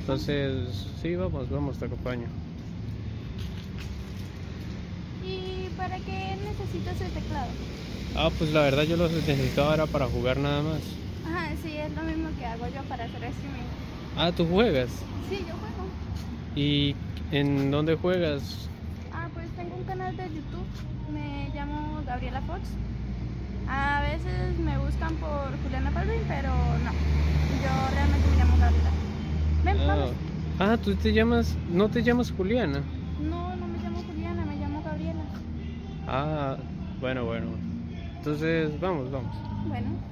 Entonces, sí, vamos, te acompaño. ¿Y para qué necesitas el teclado? Pues la verdad yo los necesitaba ahora para jugar nada más. Ajá, sí, es lo mismo que hago yo para hacer streaming. ¿Tú juegas? Sí, yo juego. ¿Y en dónde juegas? Pues tengo un canal de YouTube, me llamo Gabriela Fox. A veces me buscan por Juliana Palvin, pero no, yo realmente me llamo Gabriela. Ven, vamos. Tú no te llamas Juliana. No, no me llamo Juliana, me llamo Gabriela. Bueno. Entonces, vamos. Bueno.